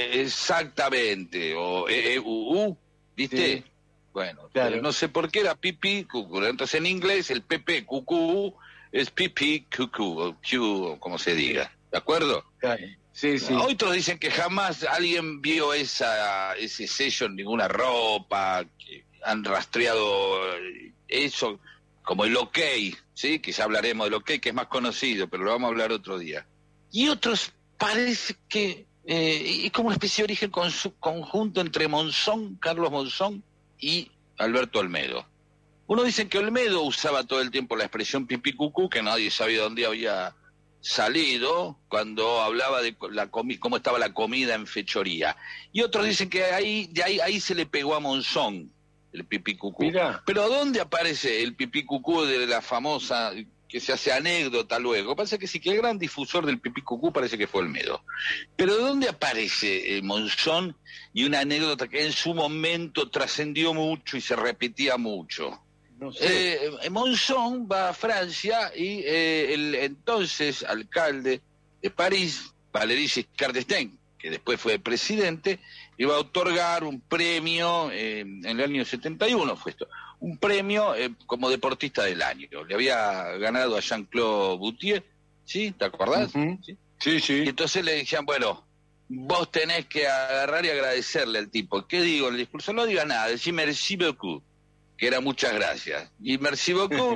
Exactamente, o EUU, ¿viste? Sí. Bueno, claro. No sé por qué era pipí, cucú. Entonces en inglés el PP, cucú, es pipí, cucú, o Q, como se diga, ¿de acuerdo?
Claro. Sí, sí.
Otros dicen que jamás alguien vio ese sello en ninguna ropa, que han rastreado eso, como el OK, ¿sí? Que ya hablaremos del OK, que es más conocido, pero lo vamos a hablar otro día. Y otros parece que es como una especie de origen conjunto entre Monzón, Carlos Monzón y Alberto Olmedo. Uno dice que Olmedo usaba todo el tiempo la expresión pipí cucú, que nadie sabía dónde había salido, cuando hablaba de cómo estaba la comida en fechoría. Y otros dicen que ahí se le pegó a Monzón el pipí cucú. Mirá. Pero ¿dónde aparece el pipí cucú de la famosa, que se hace anécdota luego? Parece que sí, que el gran difusor del pipí cucú parece que fue Olmedo. Pero ¿dónde aparece Monzón y una anécdota que en su momento trascendió mucho y se repetía mucho? No sé. Monzón va a Francia y el entonces alcalde de París, Valéry Giscard d'Estaing, que después fue presidente, iba a otorgar un premio en el año 71, fue esto, un premio como deportista del año. Le había ganado a Jean-Claude Boutier, ¿sí? ¿Te acordás? Uh-huh. Sí, sí. Y entonces le decían, bueno, vos tenés que agarrar y agradecerle al tipo. ¿Qué digo en el discurso? No diga nada, decí merci beaucoup, que era muchas gracias. Y merci beaucoup,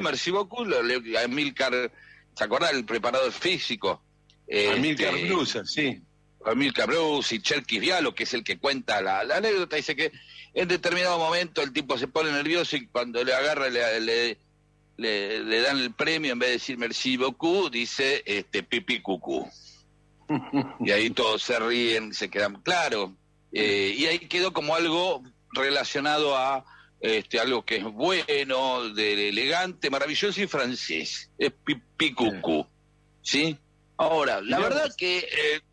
a Amílcar, ¿se acuerdan? El preparador físico.
Amílcar Brusa, sí.
Amílcar Brusa y Cherkis Vialo, que es el que cuenta la anécdota, dice que en determinado momento el tipo se pone nervioso y cuando le agarra le dan el premio, en vez de decir merci beaucoup, dice pipí cucú. Y ahí todos se ríen, se quedan, claro. Y ahí quedó como algo relacionado a algo que es bueno, de elegante, maravilloso y francés. Es pipí cucú, ¿sí? Ahora, la verdad que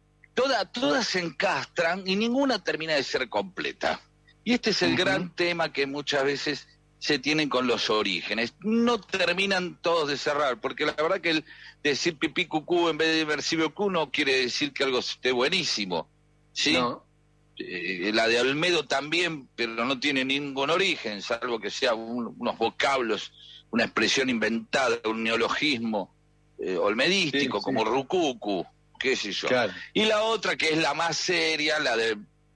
todas se encastran y ninguna termina de ser completa. Y este es el gran tema que muchas veces se tienen con los orígenes. No terminan todos de cerrar, porque la verdad que el decir pipí cucú en vez de versivo cu no quiere decir que algo esté buenísimo, ¿sí? No. La de Olmedo también, pero no tiene ningún origen, salvo que sea unos vocablos, una expresión inventada, un neologismo olmedístico, como rucucu, qué sé yo. Claro. Y la otra, que es la más seria, la de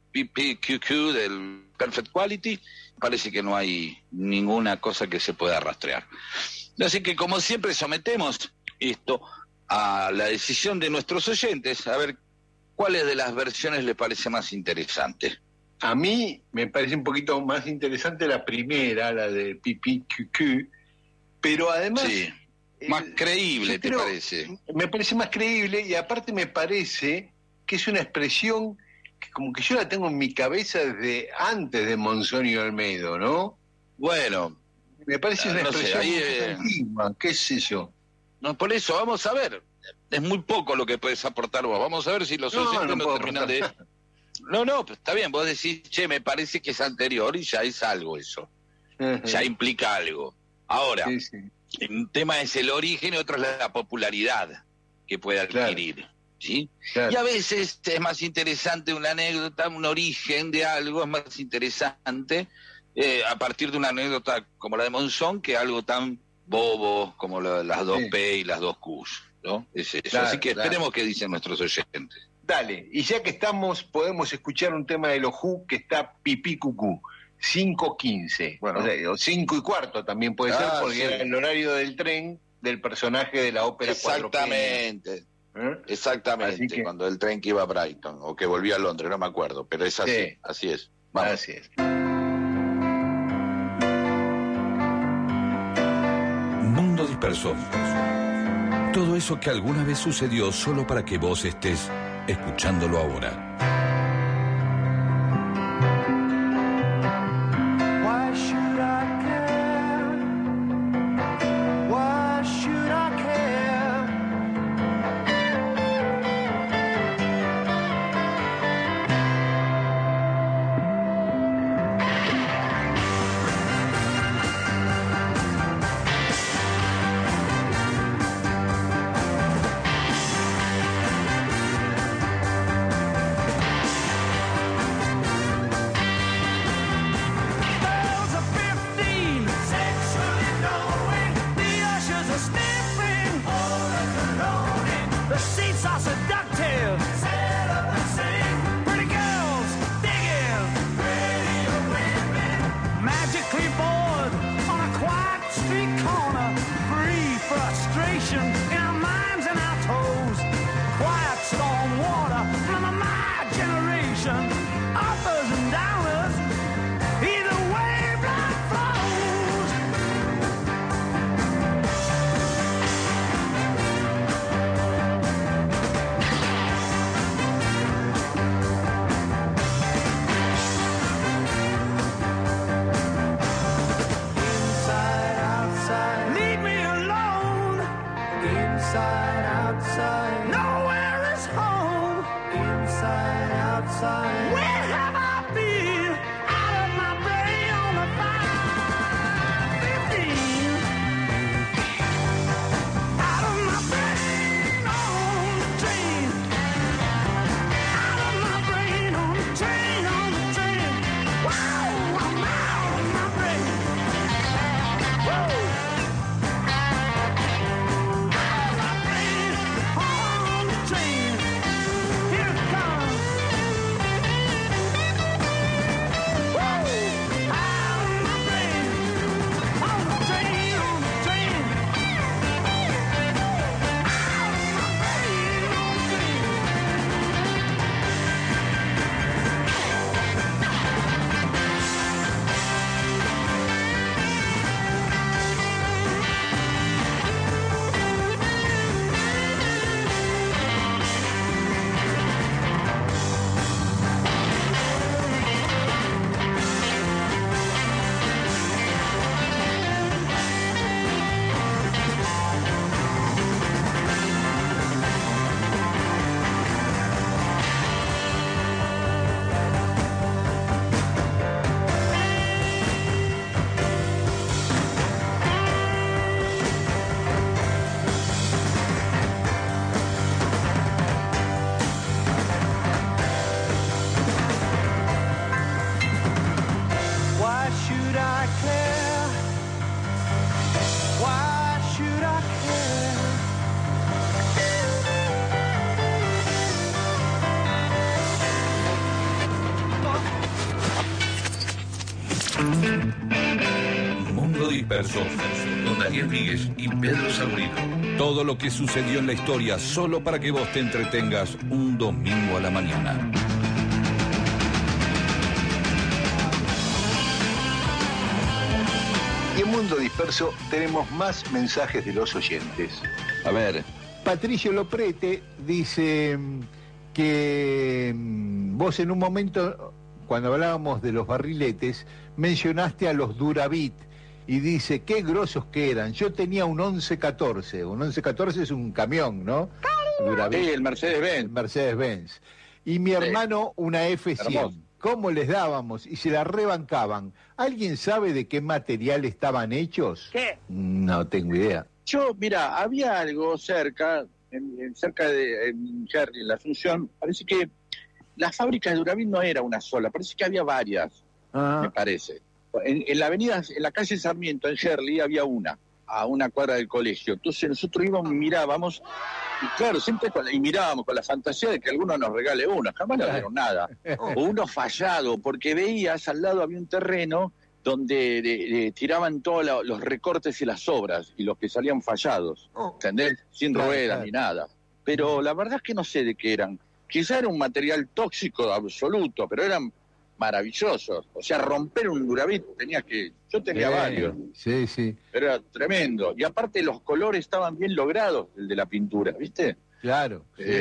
PPQQ, del Perfect Quality, parece que no hay ninguna cosa que se pueda rastrear. Así que, como siempre, sometemos esto a la decisión de nuestros oyentes, a ver cuáles de las versiones les parece más interesante.
A mí me parece un poquito más interesante la primera, la de PPQQ, pero además...
Sí, más creíble, ¿te parece?
Me parece más creíble, y aparte me parece que es una expresión que como que yo la tengo en mi cabeza desde antes de Monzón y Olmedo, ¿no?
Bueno,
me parece una expresión antigua, qué sé yo.
No, por eso, vamos a ver. Es muy poco lo que puedes aportar vos. Vamos a ver si los oyentes no terminan de... No, pues está bien, vos decís, che, me parece que es anterior y ya es algo eso. Ya implica algo. Ahora, un tema es el origen y otro es la popularidad que puede adquirir. Claro. ¿Sí? Claro. Y a veces es más interesante una anécdota, un origen de algo es más interesante a partir de una anécdota como la de Monzón que algo tan bobo como las dos P y las dos Qs, ¿no? Es eso. Claro, así que esperemos qué dicen nuestros oyentes.
Dale, y ya que estamos, podemos escuchar un tema de los Who que está pipí cucú, 5:15, bueno, o 5:15 también puede ser, porque era el horario del tren del personaje de la ópera.
Exactamente. Exactamente, que... cuando el tren que iba a Brighton o que volvía a Londres, no me acuerdo, pero es así, así es. Vamos.
Así es.
Mundo disperso. Todo eso que alguna vez sucedió solo para que vos estés escuchándolo ahora. Mundo Disperso, con Daniel Víguez y Pedro Saurino. Todo lo que sucedió en la historia, solo para que vos te entretengas un domingo a la mañana.
Y en Mundo Disperso tenemos más mensajes de los oyentes.
A ver.
Patricio Loprete dice que vos en un momento, cuando hablábamos de los barriletes, mencionaste a los Duravit y dice, qué grosos que eran. Yo tenía un 1114. Un 1114 es un camión, ¿no? Duravit.
Sí, el Mercedes-Benz.
El Mercedes-Benz. Y mi hermano una F100.
Hermoso.
¿Cómo les dábamos? Y se la rebancaban. ¿Alguien sabe de qué material estaban hechos?
¿Qué?
No tengo idea.
Yo, mira, había algo cerca de Jerry, en la Asunción. Parece que la fábrica de Duravit no era una sola, parece que había varias, me parece. En la avenida, en la calle Sarmiento, en Shirley, había una, a una cuadra del colegio. Entonces nosotros íbamos y mirábamos, y claro, siempre mirábamos con la fantasía de que alguno nos regale uno, jamás nos dieron nada. O uno fallado, porque veías, al lado había un terreno donde tiraban todos los recortes y las obras, y los que salían fallados, ¿entendés? Sin ruedas ni nada. Pero la verdad es que no sé de qué eran. Quizá era un material tóxico absoluto, pero eran maravillosos. O sea, romper un Duravit yo tenía varios.
Sí, sí.
Pero era tremendo. Y aparte los colores estaban bien logrados, el de la pintura, ¿viste?
Claro.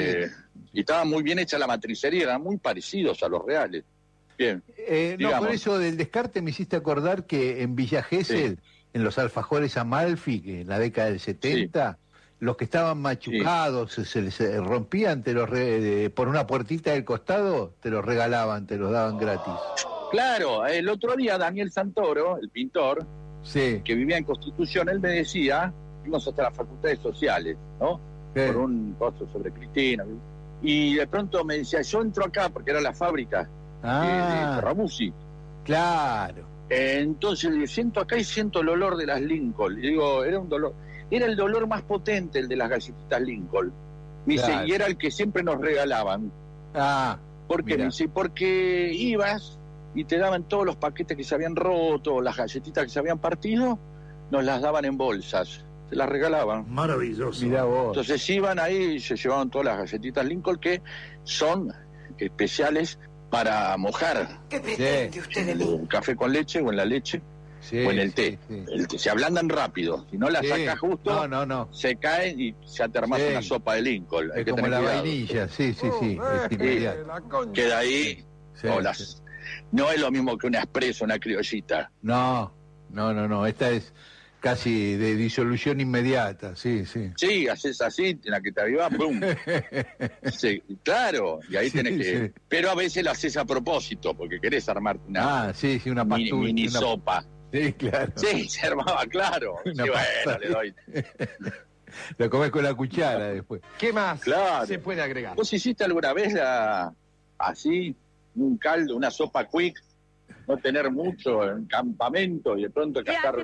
Y estaba muy bien hecha la matricería, eran muy parecidos a los reales. Bien.
No, por eso del descarte me hiciste acordar que en Villa Gesell, en los alfajores Amalfi, que en la década del 70, los que estaban machucados, se les rompían, por una puertita del costado, te los regalaban, te los daban gratis.
Claro, el otro día Daniel Santoro, el pintor, que vivía en Constitución, él me decía, fuimos hasta las facultades sociales, ¿no? Por un pozo sobre Cristina, y de pronto me decía, yo entro acá, porque era la fábrica de Ferramusi.
Claro.
Entonces siento acá y siento el olor de las Lincoln. Y digo, era un dolor. Era el dolor más potente, el de las galletitas Lincoln. Me dice, y era el que siempre nos regalaban. ¿Por qué? Me dice, porque ibas y te daban todos los paquetes que se habían roto, las galletitas que se habían partido, nos las daban en bolsas. Se las regalaban.
Maravilloso. Mirá vos.
Entonces iban ahí y se llevaban todas las galletitas Lincoln, que son especiales para mojar.
¿Qué pretende usted de mí?
Un café con leche o en la leche o en el té. El té. Se ablandan rápido. Si no las sacas justo, se caen y ya te armás una sopa de Lincoln. Hay
es
que
como
tener
la
cuidado.
vainilla, sí. Es inmediato.
Queda ahí. No es lo mismo que una expreso, una criollita.
No. Esta es casi de disolución inmediata, sí.
Sí, haces así, en la que te avivás, ¡pum! Sí, claro, y ahí tenés que... Pero a veces lo haces a propósito, porque querés armarte una...
una
mini sopa.
Sí, claro.
Sí, se armaba, claro. Sí, bueno, le doy...
Lo comés con la cuchara después.
¿Qué más se puede agregar?
¿Vos hiciste alguna vez así, un caldo, una sopa quick? No tener mucho en campamento y de pronto gastar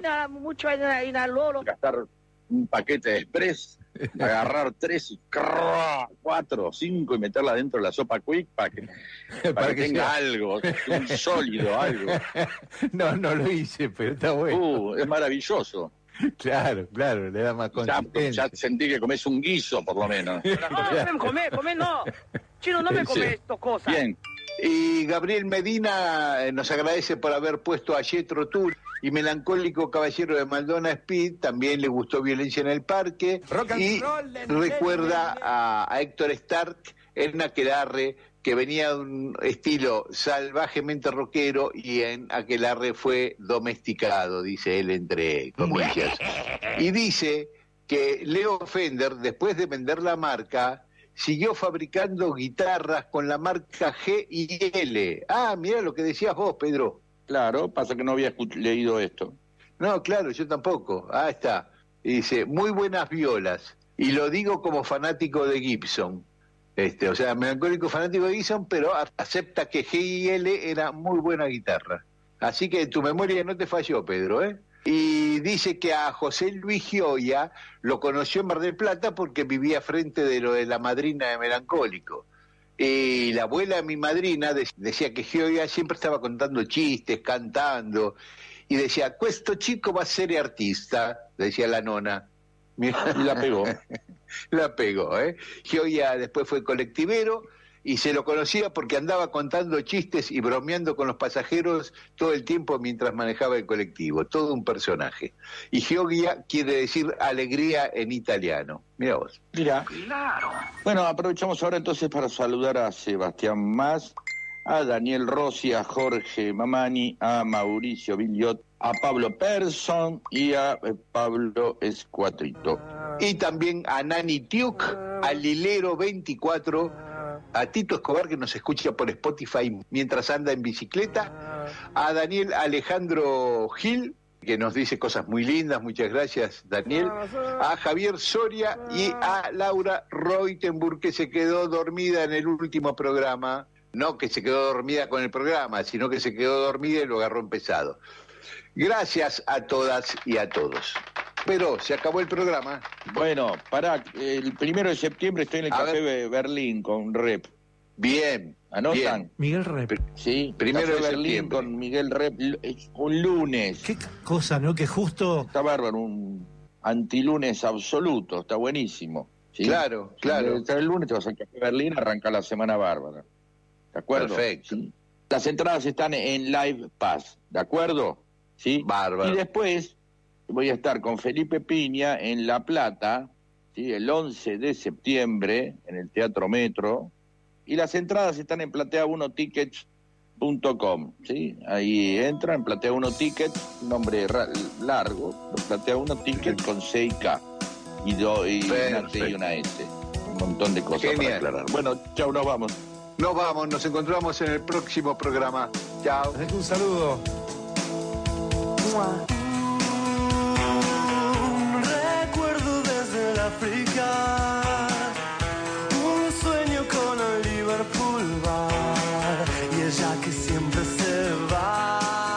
un paquete de express, agarrar 3 y 4 o 5 y meterla dentro de la sopa quick para que tenga algo, un sólido, algo.
No lo hice, pero está bueno.
Es maravilloso.
Claro, le da más consistencia.
Ya sentí que comés un guiso, por lo menos.
No, comé, no. Chino, no me comés estas cosas.
Bien. Y Gabriel Medina nos agradece por haber puesto a Jethro Tull y Melancólico Caballero de Madonna Speed. También le gustó Violencia en el Parque. Y recuerda a Héctor Stark en Aquelarre, que venía de un estilo salvajemente rockero y en Aquelarre fue domesticado, dice él entre comillas. Y dice que Leo Fender, después de vender la marca, siguió fabricando guitarras con la marca G y L. Mira lo que decías vos, Pedro.
Claro, pasa que no había leído esto.
No, claro, yo tampoco. Está. Y dice, muy buenas violas. Y lo digo como fanático de Gibson. O sea, melancólico fanático de Gibson, pero acepta que G y L era muy buena guitarra. Así que tu memoria no te falló, Pedro, ¿eh? Y dice que a José Luis Gioia lo conoció en Mar del Plata porque vivía frente de lo de la madrina de Melancólico. Y la abuela de mi madrina decía que Gioia siempre estaba contando chistes, cantando, y decía, questo chico va a ser artista, decía la nona.
Y la pegó.
La pegó, ¿eh? Gioia después fue colectivero y se lo conocía porque andaba contando chistes y bromeando con los pasajeros todo el tiempo mientras manejaba el colectivo, todo un personaje. Y Gioia quiere decir alegría en italiano. Mira vos.
Mira. Claro. Bueno, aprovechamos ahora entonces para saludar a Sebastián Mas, a Daniel Rossi, a Jorge Mamani, a Mauricio Villot, a Pablo Persson y a Pablo Escuatrito. Y también a Nani Tiuk, a Lilero 24, a Tito Escobar, que nos escucha por Spotify mientras anda en bicicleta, a Daniel Alejandro Gil, que nos dice cosas muy lindas, muchas gracias Daniel, a Javier Soria y a Laura Reutenburg, que se quedó dormida en el último programa. No que se quedó dormida con el programa, sino que se quedó dormida y lo agarró empezado. Gracias a todas y a todos. Pero se acabó el programa. Bueno, el 1 de septiembre estoy en el Café Berlín con Rep.
Bien.
¿Anotan?
Bien. Miguel Rep.
Sí,
1 de
Berlín
septiembre.
con Miguel Rep, un lunes.
Qué cosa, ¿no? Que justo...
Está bárbaro, un antilunes absoluto, está buenísimo. ¿Sí?
Claro, claro.
El lunes te vas al Café Berlín, arranca la semana bárbara. ¿De acuerdo?
Perfecto.
¿Sí? Las entradas están en Live Pass, ¿de acuerdo? ¿Sí?
Bárbaro.
Y después voy a estar con Felipe Piña en La Plata, ¿sí? El 11 de septiembre en el Teatro Metro, y las entradas están en platea1tickets.com, ¿sí? Ahí entran, Platea 1 Tickets, nombre largo, Platea 1 Tickets con 6K y una T y una S. Un montón de cosas para aclarar. Bueno, chau, nos vamos.
Nos vamos, nos encontramos en el próximo programa. Chao.
Un saludo.
Recuerdo desde el África un sueño con el Liverpool Bar y ella que siempre se va.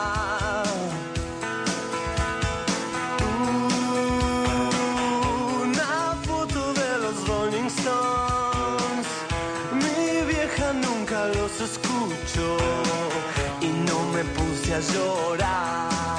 Una foto de los Rolling Stones, mi vieja nunca los escuchó y no me puse a llorar.